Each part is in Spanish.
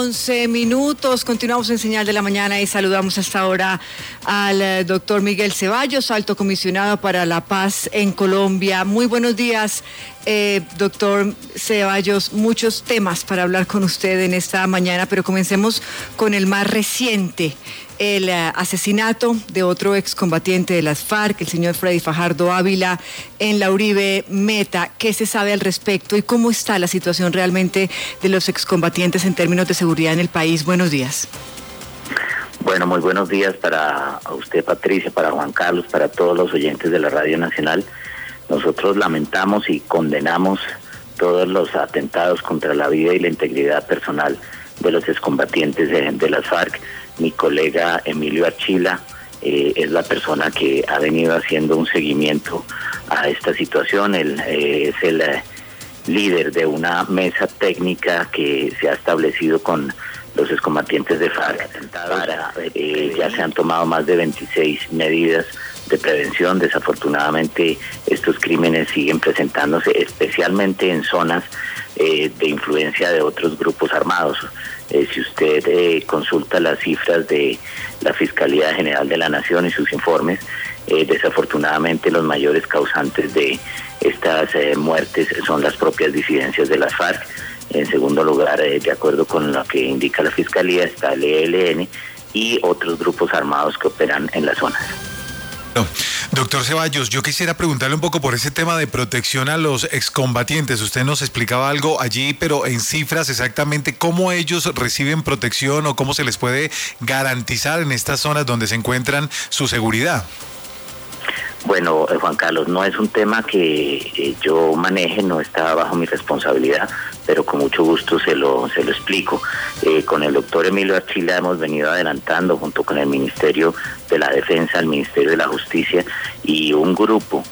8:11. Continuamos en Señal de la Mañana y saludamos hasta ahora al doctor Miguel Ceballos, alto comisionado para la paz en Colombia. Muy buenos días, doctor Ceballos. Muchos temas para hablar con usted en esta mañana, pero comencemos con el más reciente. El asesinato de otro excombatiente de las FARC, el señor Freddy Fajardo Ávila, en la Uribe Meta. ¿Qué se sabe al respecto y cómo está la situación realmente de los excombatientes en términos de seguridad en el país? Buenos días. Bueno, muy buenos días para usted, Patricia, para Juan Carlos, para todos los oyentes de la Radio Nacional. Nosotros lamentamos y condenamos todos los atentados contra la vida y la integridad personal de los excombatientes de las FARC. Mi colega Emilio Archila es la persona que ha venido haciendo un seguimiento a esta situación. Él es el líder de una mesa técnica que se ha establecido con los excombatientes de FARC. Ya se han tomado más de 26 medidas de prevención. Desafortunadamente estos crímenes siguen presentándose, especialmente en zonas de influencia de otros grupos armados. Si usted consulta las cifras de la Fiscalía General de la Nación y sus informes, desafortunadamente los mayores causantes de estas muertes son las propias disidencias de las FARC. En segundo lugar, de acuerdo con lo que indica la Fiscalía, está el ELN y otros grupos armados que operan en las zonas. No. Doctor Ceballos, yo quisiera preguntarle un poco por ese tema de protección a los excombatientes. Usted nos explicaba algo allí, pero en cifras exactamente cómo ellos reciben protección o cómo se les puede garantizar en estas zonas donde se encuentran su seguridad. Bueno, Juan Carlos, no es un tema que yo maneje, no está bajo mi responsabilidad, pero con mucho gusto se lo explico. Con el doctor Emilio Archila hemos venido adelantando junto con el Ministerio de la Defensa, el Ministerio de la Justicia y un grupo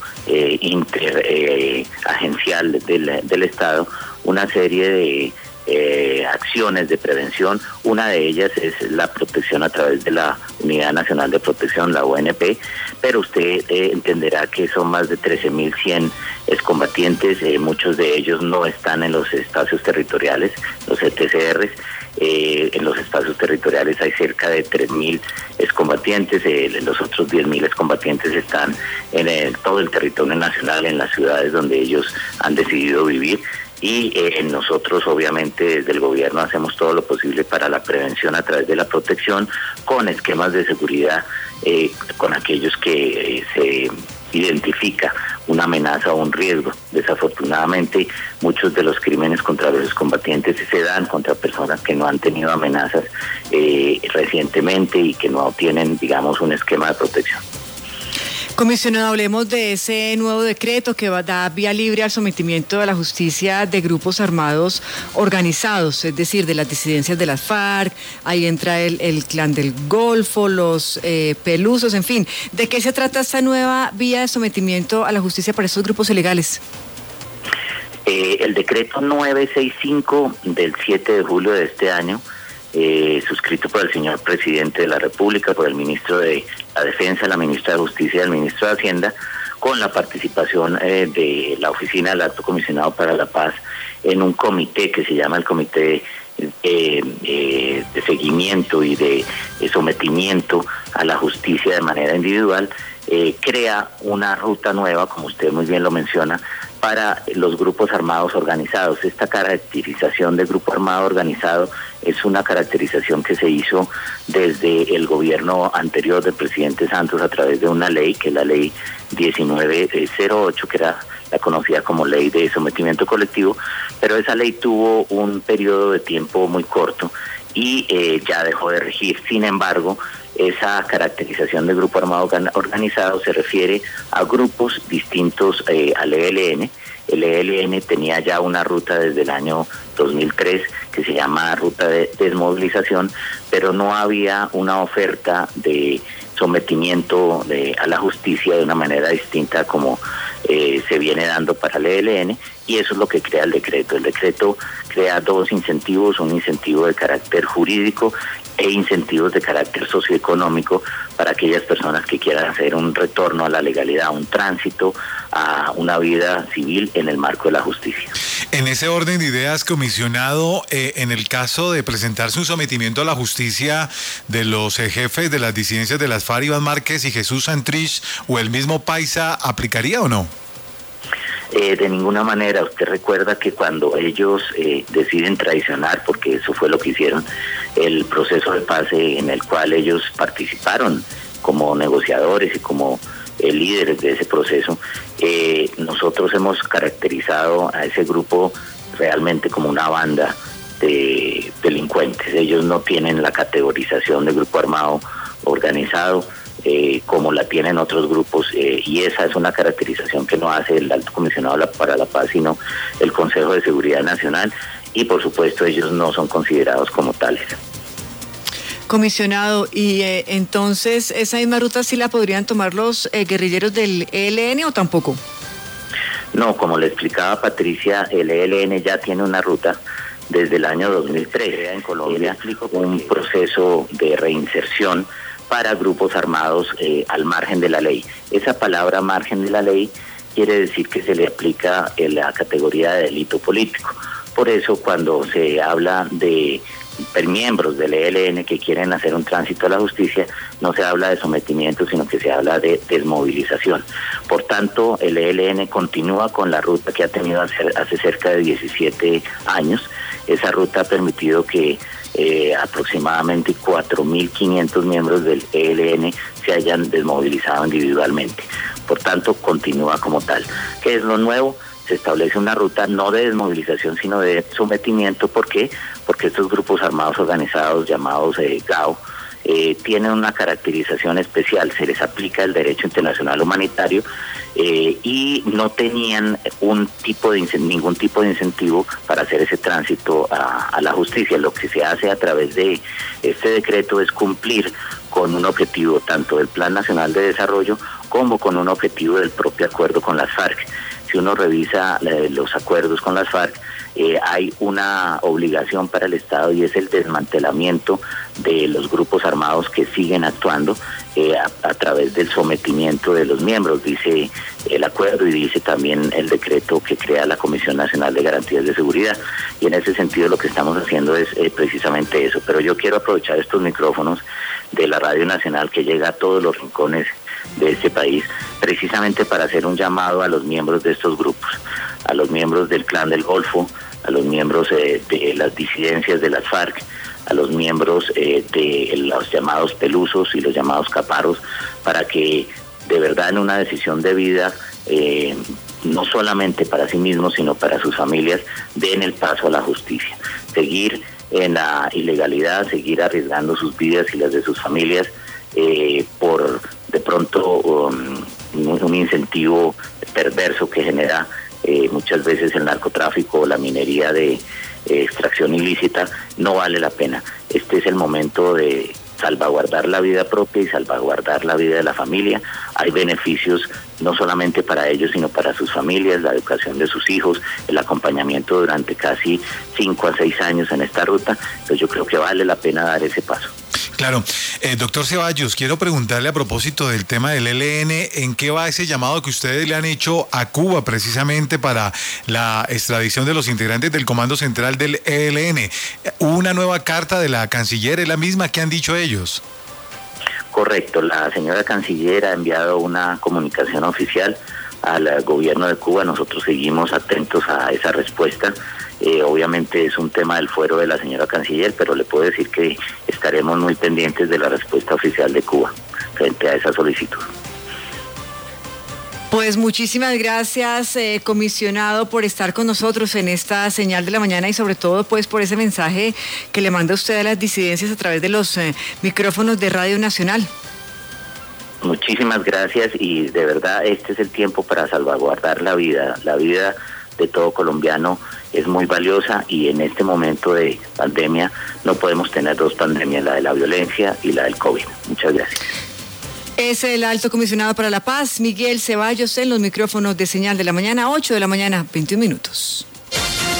interagencial del Estado, una serie de acciones de prevención. Una de ellas es la protección a través de la Unidad Nacional de Protección, la UNP, pero usted entenderá que son más de 13.100 excombatientes, muchos de ellos no están en los espacios territoriales, los ETCRs. En los espacios territoriales hay cerca de 3.000 excombatientes, los otros 10.000 excombatientes están en todo el territorio nacional, en las ciudades donde ellos han decidido vivir. Y nosotros obviamente desde el gobierno hacemos todo lo posible para la prevención a través de la protección, con esquemas de seguridad, con aquellos que se identifica una amenaza o un riesgo. Desafortunadamente muchos de los crímenes contra los excombatientes se dan contra personas que no han tenido amenazas recientemente y que no tienen, digamos, un esquema de protección. Comisionado, hablemos de ese nuevo decreto que da vía libre al sometimiento a la justicia de grupos armados organizados, es decir, de las disidencias de las FARC, ahí entra el Clan del Golfo, los Pelusos, en fin. ¿De qué se trata esta nueva vía de sometimiento a la justicia para estos grupos ilegales? El decreto 965 del 7 de julio de este año, suscrito por el señor presidente de la República, por el ministro de la Defensa, la ministra de Justicia y el ministro de Hacienda, con la participación de la Oficina del Alto Comisionado para la Paz en un comité que se llama el Comité de Seguimiento y de Sometimiento a la Justicia de manera individual, crea una ruta nueva, como usted muy bien lo menciona, para los grupos armados organizados. Esta caracterización de grupo armado organizado es una caracterización que se hizo desde el gobierno anterior del presidente Santos a través de una ley, que es la ley 1908, que era la conocida como ley de sometimiento colectivo, pero esa ley tuvo un periodo de tiempo muy corto y ya dejó de regir. Sin embargo, esa caracterización de grupo armado organizado se refiere a grupos distintos al ELN. El ELN tenía ya una ruta desde el año 2003 que se llama ruta de desmovilización, pero no había una oferta de sometimiento a la justicia de una manera distinta como se viene dando para el ELN, y eso es lo que crea el decreto. El decreto crea dos incentivos, un incentivo de carácter jurídico e incentivos de carácter socioeconómico para aquellas personas que quieran hacer un retorno a la legalidad, un tránsito a una vida civil en el marco de la justicia. En ese orden de ideas, comisionado, en el caso de presentarse un sometimiento a la justicia de los jefes de las disidencias de las FARC, Iván Márquez y Jesús Santrich, o el mismo Paisa, ¿aplicaría o no? De ninguna manera. Usted recuerda que cuando ellos deciden traicionar, porque eso fue lo que hicieron, el proceso de paz en el cual ellos participaron como negociadores y como líderes de ese proceso, nosotros hemos caracterizado a ese grupo realmente como una banda de delincuentes. Ellos no tienen la categorización de grupo armado organizado como la tienen otros grupos, y esa es una caracterización que no hace el Alto Comisionado para la Paz, sino el Consejo de Seguridad Nacional, y por supuesto ellos no son considerados como tales. Comisionado, y entonces, ¿esa misma ruta sí la podrían tomar los guerrilleros del ELN o tampoco? No, como le explicaba Patricia, el ELN ya tiene una ruta desde el año 2013 en Colombia, un proceso de reinserción para grupos armados al margen de la ley. Esa palabra margen de la ley quiere decir que se le aplica la categoría de delito político. Por eso cuando se habla de miembros del ELN que quieren hacer un tránsito a la justicia, no se habla de sometimiento, sino que se habla de desmovilización. Por tanto, el ELN continúa con la ruta que ha tenido hace cerca de 17 años. Esa ruta ha permitido que aproximadamente 4.500 miembros del ELN se hayan desmovilizado individualmente. Por tanto, continúa como tal. ¿Qué es lo nuevo? Se establece una ruta no de desmovilización, sino de sometimiento. ¿Por qué? Porque estos grupos armados organizados llamados GAO tienen una caracterización especial. Se les aplica el derecho internacional humanitario y no tenían ningún tipo de incentivo para hacer ese tránsito a la justicia. Lo que se hace a través de este decreto es cumplir con un objetivo tanto del Plan Nacional de Desarrollo como con un objetivo del propio acuerdo con las FARC. Si uno revisa los acuerdos con las FARC, hay una obligación para el Estado, y es el desmantelamiento de los grupos armados que siguen actuando a través del sometimiento de los miembros, dice el acuerdo y dice también el decreto que crea la Comisión Nacional de Garantías de Seguridad. Y en ese sentido lo que estamos haciendo es precisamente eso. Pero yo quiero aprovechar estos micrófonos de la Radio Nacional que llega a todos los rincones de este país, precisamente para hacer un llamado a los miembros de estos grupos, a los miembros del Clan del Golfo, a los miembros de las disidencias de las FARC, a los miembros de los llamados pelusos y los llamados caparos, para que de verdad en una decisión de vida, no solamente para sí mismos, sino para sus familias, den el paso a la justicia. Seguir en la ilegalidad, seguir arriesgando sus vidas y las de sus familias por de pronto un incentivo perverso que genera muchas veces el narcotráfico o la minería de extracción ilícita, no vale la pena. Este es el momento de salvaguardar la vida propia y salvaguardar la vida de la familia. Hay beneficios no solamente para ellos, sino para sus familias, la educación de sus hijos, el acompañamiento durante casi 5 a 6 años en esta ruta. Entonces yo creo que vale la pena dar ese paso. Claro. Doctor Ceballos, quiero preguntarle a propósito del tema del ELN, ¿en qué va ese llamado que ustedes le han hecho a Cuba precisamente para la extradición de los integrantes del Comando Central del ELN? ¿Una nueva carta de la canciller es la misma que han dicho ellos? Correcto, la señora canciller ha enviado una comunicación oficial al gobierno de Cuba. Nosotros seguimos atentos a esa respuesta. Obviamente es un tema del fuero de la señora canciller, pero le puedo decir que estaremos muy pendientes de la respuesta oficial de Cuba frente a esa solicitud. Pues muchísimas gracias, comisionado, por estar con nosotros en esta señal de la mañana, y sobre todo pues por ese mensaje que le manda usted a las disidencias a través de los micrófonos de Radio Nacional. Muchísimas gracias, y de verdad este es el tiempo para salvaguardar la vida. La vida de todo colombiano es muy valiosa, y en este momento de pandemia no podemos tener dos pandemias, la de la violencia y la del COVID. Muchas gracias. Es el Alto Comisionado para la Paz, Miguel Ceballos, en los micrófonos de Señal de la Mañana, 8 de la mañana, 21 minutos.